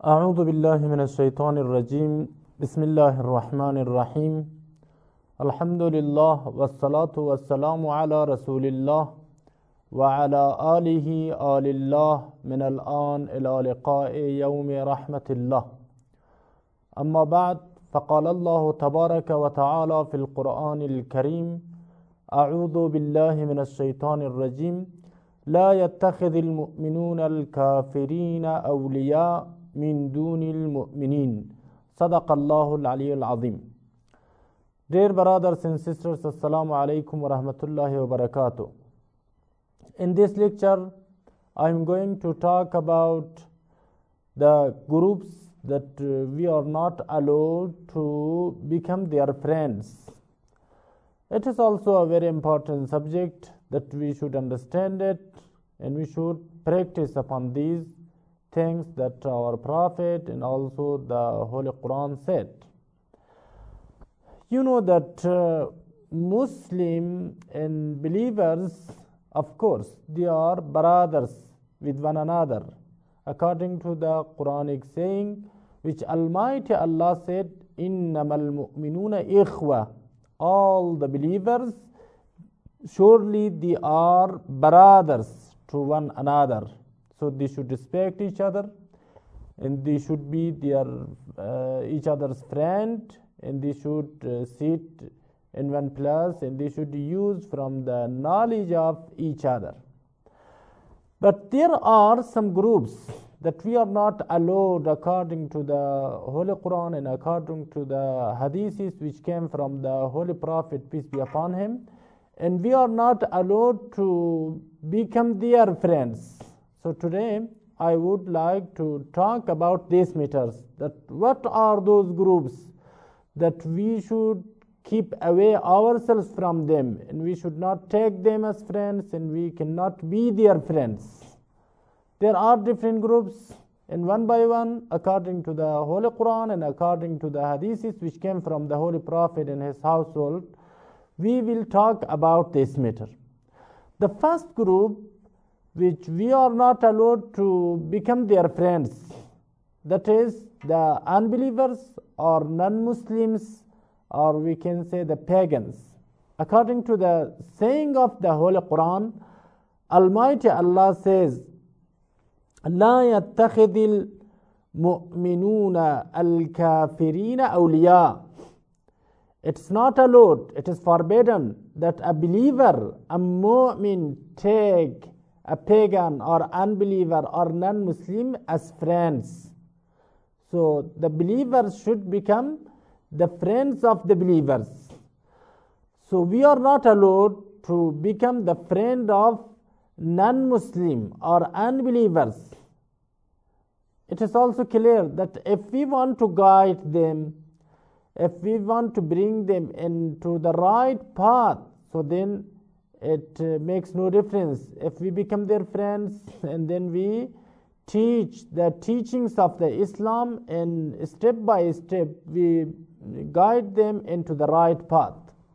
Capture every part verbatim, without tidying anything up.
أعوذ بالله من الشيطان الرجيم بسم الله الرحمن الرحيم الحمد لله والصلاة والسلام على رسول الله وعلى آله آل الله من الآن إلى لقاء يوم رحمة الله. أما بعد، فقال الله تبارك وتعالى في القرآن الكريم: أعوذ بالله من الشيطان الرجيم لا يتخذ المؤمنون الكافرين أولياء من دون المؤمنين. صدق الله العلي العظيم. Dear brothers and sisters, Assalamu alaikum wa rahmatullahi wa barakatuh. In this lecture, I am going to talk about the groups that uh, we are not allowed to become their friends. It is also a very important subject that we should understand it, and we should practice upon these things that our Prophet and also the Holy Quran said. You know that uh, Muslim and believers, of course, they are brothers with one another, according to the Quranic saying, which Almighty Allah said, إِنَّمَا الْمُؤْمِنُونَ إِخْوَةً. All the believers, surely they are brothers to one another. So they should respect each other, and they should be their uh, each other's friend, and they should uh, sit in one place, and they should use from the knowledge of each other. But there are some groups that we are not allowed according to the Holy Quran and according to the hadiths which came from the Holy Prophet, peace be upon him, and we are not allowed to become their friends. So today I would like to talk about these matters, that what are those groups that we should keep away ourselves from them, and we should not take them as friends, and we cannot be their friends. There are different groups, and one by one, according to the Holy Quran and according to the hadiths which came from the Holy Prophet and his household, we will talk about this matter. The first group which we are not allowed to become their friends, that is the unbelievers or non-Muslims, or we can say the pagans. According to the saying of the Holy Quran, Almighty Allah says, لا يتخذ المؤمنون الكافرين أولياء. It's not allowed, it is forbidden that a believer, a mu'min, take a pagan or unbeliever or non-Muslim as friends. So the believers should become the friends of the believers. So we are not allowed to become the friend of non-Muslim or unbelievers. It is also clear that if we want to guide them, if we want to bring them into the right path, so then it uh, makes no difference if we become their friends and then we teach the teachings of the Islam, and step by step we guide them into the right path.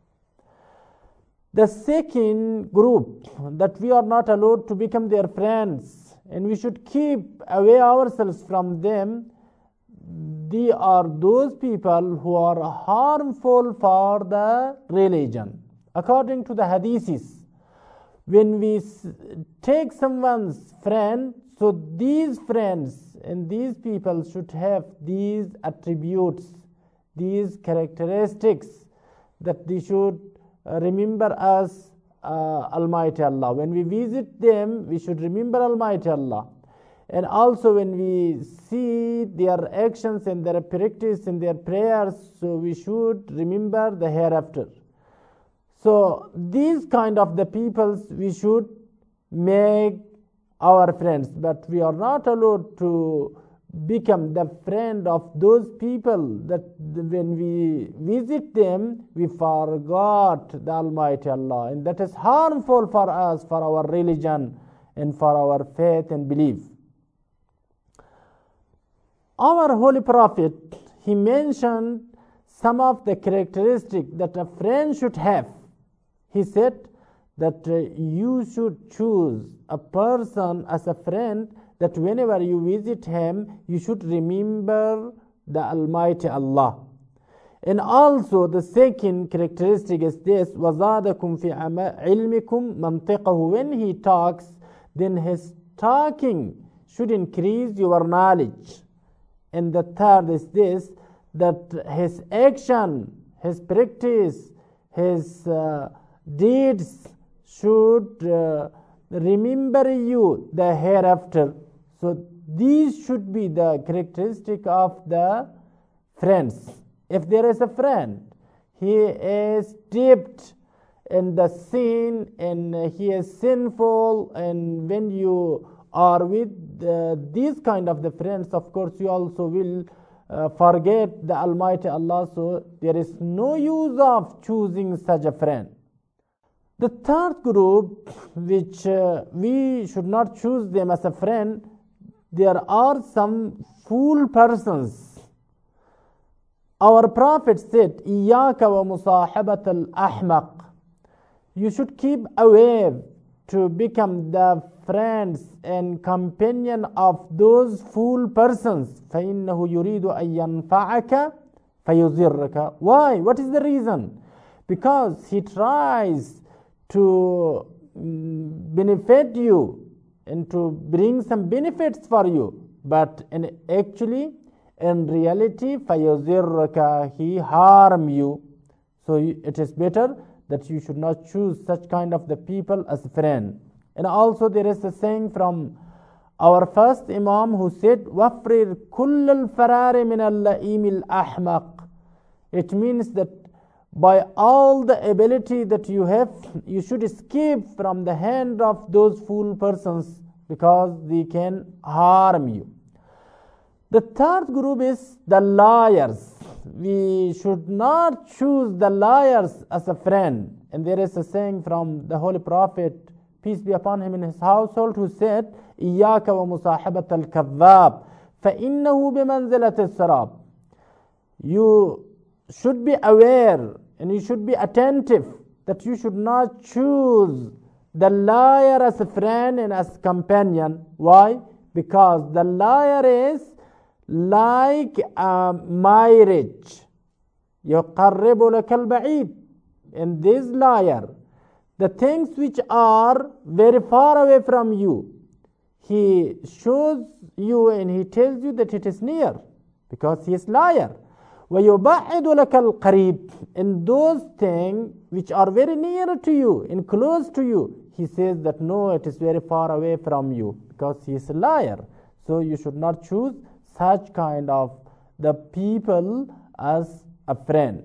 The second group that we are not allowed to become their friends, and we should keep away ourselves from them, they are those people who are harmful for the religion. According to the hadiths, when we take someone's friend, so these friends and these people should have these attributes, these characteristics, that they should remember us uh, Almighty Allah. When we visit them, we should remember Almighty Allah. And also when we see their actions and their practice and their prayers, so we should remember the hereafter. So these kind of the peoples we should make our friends, but we are not allowed to become the friend of those people that when we visit them, we forgot the Almighty Allah, and that is harmful for us, for our religion and for our faith and belief. Our Holy Prophet, he mentioned some of the characteristics that a friend should have. He said that uh, you should choose a person as a friend that whenever you visit him, you should remember the Almighty Allah. And also the second characteristic is this: وَزَادَكُمْ فِي عِلْمِكُمْ مَنْطِقَهُ. When he talks, then his talking should increase your knowledge. And the third is this, that his action, his practice, his uh, deeds should uh, remember you the hereafter. So these should be the characteristic of the friends. If there is a friend, he is dipped in the sin and he is sinful, and when you are with uh, these kind of the friends, of course you also will uh, forget the Almighty Allah. So there is no use of choosing such a friend. The third group, which uh, we should not choose them as a friend, there are some fool persons. Our Prophet said, إِيَّاكَ وَمُصَاحَبَةَ الْأَحْمَقِ. You should keep away to become the friends and companion of those fool persons. فَإِنَّهُ يُرِيدُ أَن يَنْفَعَكَ فَيُضِرَّكَ. Why? What is the reason? Because he tries to benefit you and to bring some benefits for you, but in actually in reality فَيُضِرَّكَ, he harm you. So it is better that you should not choose such kind of the people as a friend. And also there is a saying from our first Imam who said, وَفْرِرْ كُلَّ الْفَرَارِ مِنَ اللَّئِيمِ الْأَحْمَقِ. It means that by all the ability that you have, you should escape from the hand of those fool persons, because they can harm you. The third group is the liars. We should not choose the liars as a friend. And there is a saying from the Holy Prophet, peace be upon him, in his household, who said, إِيَّاكَ وَمُصَاحَبَةَ الْكَذَّابِ فَإِنَّهُ بِمَنْزِلَةِ السَّرَابِ. You should be aware and you should be attentive that you should not choose the liar as a friend and as companion. Why? Because the liar is like a marriage. يُقَرِّبُ لَكَ الْبَعِيدِ. And this liar, the things which are very far away from you, he shows you and he tells you that it is near, because he is liar. وَيُبَعِّدُ لَكَ الْقَرِيبِ. And those things which are very near to you and close to you, he says that no, it is very far away from you, because he is a liar. So you should not choose such kind of the people as a friend.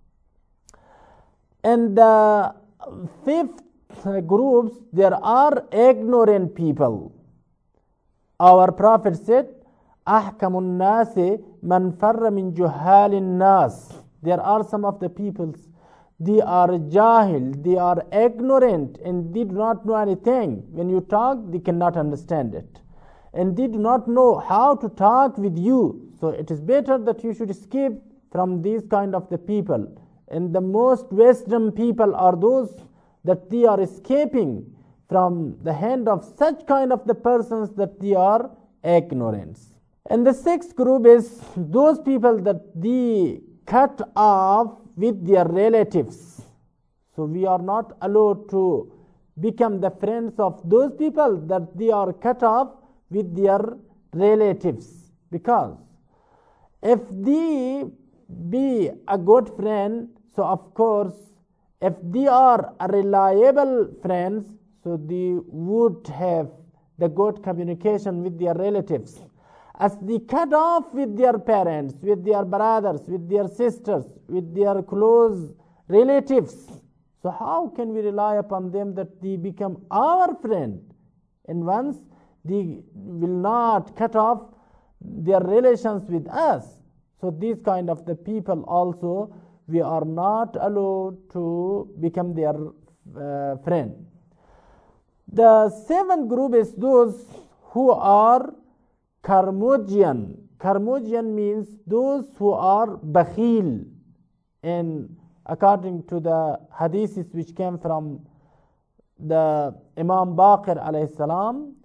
And the fifth groups, there are ignorant people. Our Prophet said, أَحْكَمُ النَّاسِ مَنْ فَرَّ مِنْ جُهَّالِ النَّاسِ. There are some of the peoples, they are jahil, they are ignorant, and they do not know anything. When you talk, they cannot understand it, and they do not know how to talk with you. So it is better that you should escape from these kind of the people. And the most wisdom people are those that they are escaping from the hand of such kind of the persons that they are ignorant. And the sixth group is those people that they cut off with their relatives. So we are not allowed to become the friends of those people that they are cut off with their relatives, because if they be a good friend, so of course if they are a reliable friends, so they would have the good communication with their relatives. As they cut off with their parents, with their brothers, with their sisters, with their close relatives, so how can we rely upon them that they become our friend? And once they will not cut off their relations with us, so these kind of the people also, we are not allowed to become their uh, friend. The seventh group is those who are Karmojian. Karmojian means those who are bakhil. And according to the hadiths which came from the Imam Baqir alayhi salam,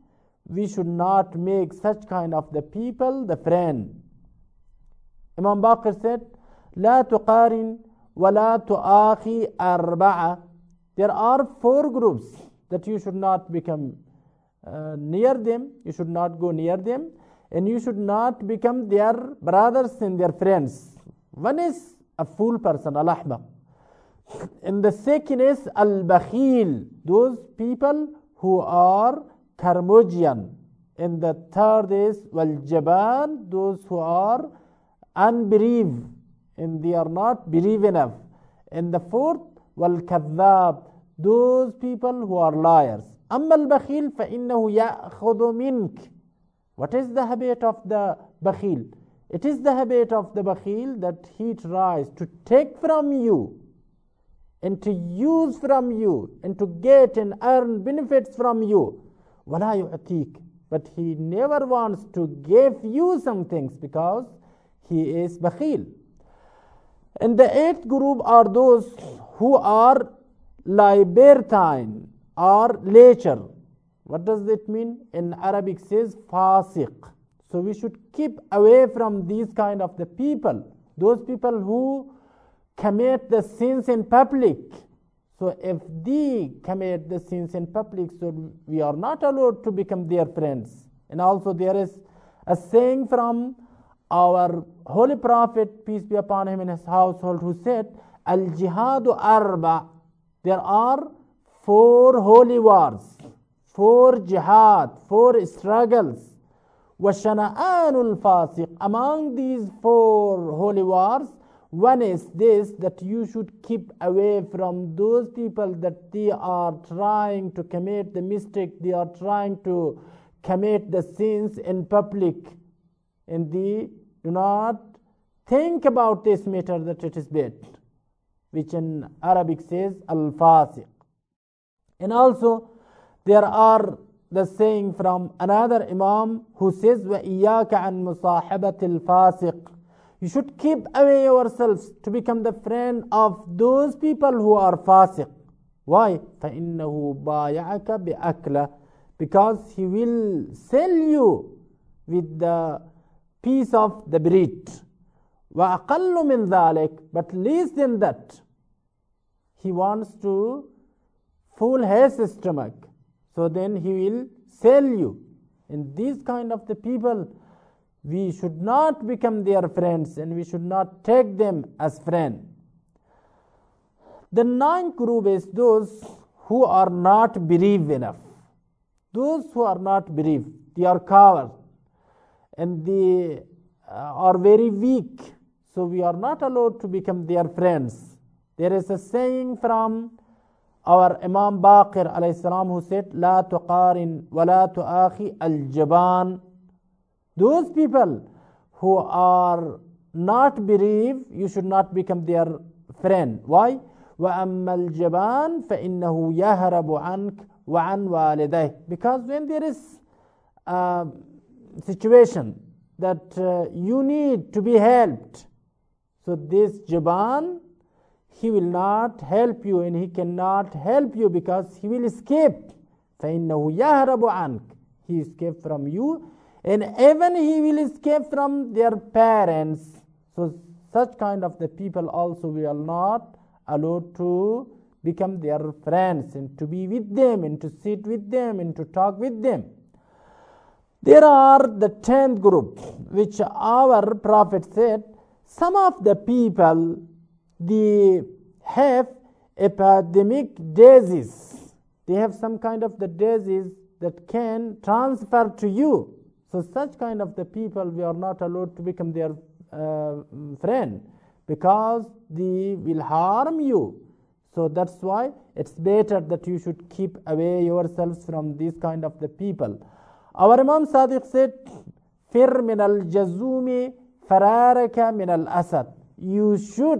we should not make such kind of the people the friend. Imam Baqir said, لا تقارن ولا تؤاخي أربعة. There are four groups that you should not become uh, near them, you should not go near them, and you should not become their brothers and their friends. One is a fool person, al-ahmaq. And the second is al-bakhil, those people who are curmudgeon. And the third is wal-jaban, those who are unbelieve and they are not believe enough. And the fourth, wal-kadhab, those people who are liars. أما البخيل فإنه يأخذ منك. What is the habit of the bakhil? It is the habit of the bakhil that he tries to take from you and to use from you and to get and earn benefits from you. ولا يعطيك. But he never wants to give you some things because he is bakhil. And the eighth group are those who are libertine or lecher. What does it mean? In Arabic says fasiq. So we should keep away from these kind of the people. Those people who commit the sins in public. So if they commit the sins in public, so we are not allowed to become their friends. And also there is a saying from our Holy Prophet, peace be upon him, in his household, who said, Al-jihadu arba. There are four holy wars, four jihad, four struggles. وَشَنَآنُ الْفَاسِقِ. Among these four holy wars, one is this, that you should keep away from those people that they are trying to commit the mistake, they are trying to commit the sins in public, and they do not think about this matter that it is bad, which in Arabic says al-fasiq. And also there are the saying from another Imam who says وَإِيَّاكَ عَنْ مُصَاحَبَةِ الْفَاسِقِ. You should keep away yourselves to become the friend of those people who are fasiq. Why? فَإِنَّهُ بَايَعَكَ بِأَكْلَ. Because he will sell you with the piece of the bread. وَأَقَلُّ مِنْ ذَلِكَ. But less than that, he wants to fool his stomach. So then he will sell you. And these kind of the people, we should not become their friends and we should not take them as friends. The ninth group is those who are not brave enough. Those who are not brave, they are cowards and they uh, are very weak. So we are not allowed to become their friends. There is a saying from our Imam Baqir alayhi salam who said, La tuqarin wa la tuakhi al-jaban. Those people who are not brave, you should not become their friend. Why? وَأَمَّا الْجَبَانِ فَإِنَّهُ يَهْرَبُ عَنْكَ وَعَنْ وَالِدَيْهِ. Because when there is a situation that uh, you need to be helped, so this Jaban, he will not help you and he cannot help you because he will escape. فَإِنَّهُ يَهْرَبُ عَنْكَ. He escaped from you. And even he will escape from their parents. So such kind of the people also we are not allowed to become their friends and to be with them and to sit with them and to talk with them. There are the tenth group which our Prophet said, some of the people, they have epidemic disease. They have some kind of the disease that can transfer to you. So such kind of the people, we are not allowed to become their uh, friend because they will harm you. So that's why it's better that you should keep away yourselves from these kind of the people. Our Imam Sadiq said, Fir min al-jazumi fararaka min al-asad. You should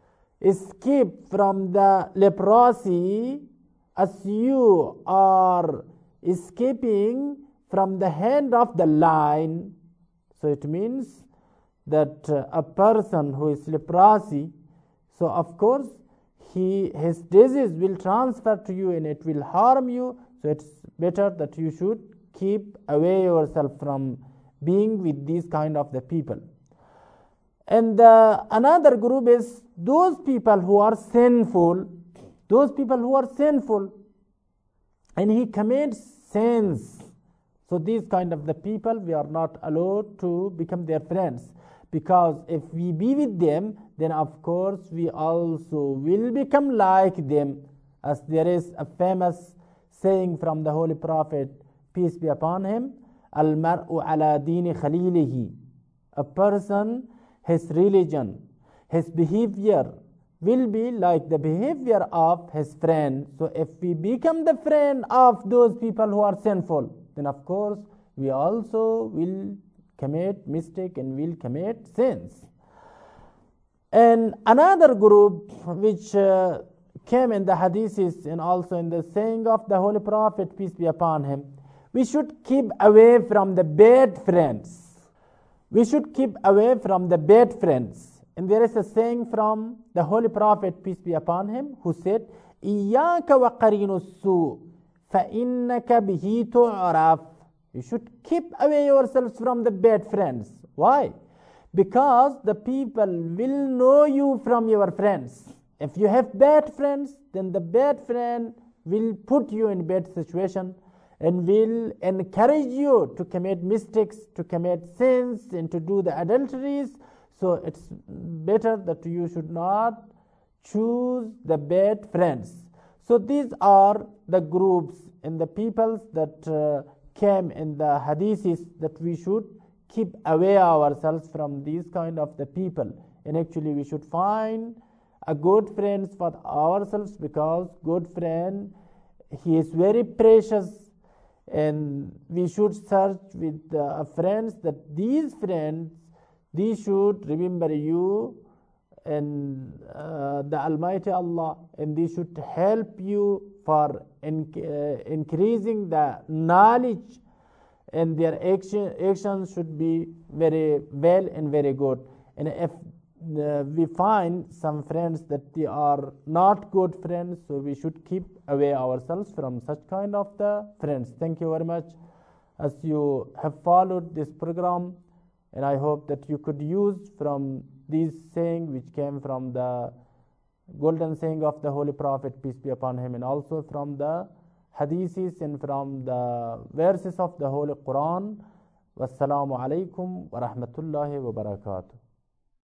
escape from the leprosy as you are escaping from the hand of the lion. So it means that uh, a person who is leprosy, so of course he his disease will transfer to you and it will harm you. So it's better that you should keep away yourself from being with these kind of the people. And uh, another group is those people who are sinful, those people who are sinful, and he commits sins. So these kind of the people, we are not allowed to become their friends, because if we be with them, then of course we also will become like them. As there is a famous saying from the Holy Prophet, peace be upon him, Al-mar'u ala dini khalilihi. A person, his religion, his behavior will be like the behavior of his friend. So if we become the friend of those people who are sinful, then of course we also will commit mistake and will commit sins. And another group which uh, came in the hadiths and also in the saying of the Holy Prophet, peace be upon him, we should keep away from the bad friends. We should keep away from the bad friends. And there is a saying from the Holy Prophet, peace be upon him, who said, إِيَّاكَ وَقَرِينُ السُّوءِ فَإِنَّكَ بِهِ تُعْرَفُ. You should keep away yourselves from the bad friends. Why? Because the people will know you from your friends. If you have bad friends, then the bad friend will put you in bad situation and will encourage you to commit mistakes, to commit sins, and to do the adulteries. So it's better that you should not choose the bad friends. So these are the groups and the peoples that uh, came in the hadiths, that we should keep away ourselves from these kind of the people. And actually we should find a good friends for ourselves, because good friend, he is very precious, and we should search with uh, friends that these friends, these should remember you and uh, the Almighty Allah, and they should help you for in, uh, increasing the knowledge, and their action, actions should be very well and very good. And if uh, we find some friends that they are not good friends, so we should keep away ourselves from such kind of the friends. Thank you very much as you have followed this program, and I hope that you could use from this saying which came from the golden saying of the Holy Prophet, peace be upon him, and also from the hadiths and from the verses of the Holy Quran. Wassalamu alaikum wa rahmatullahi wa barakatuh.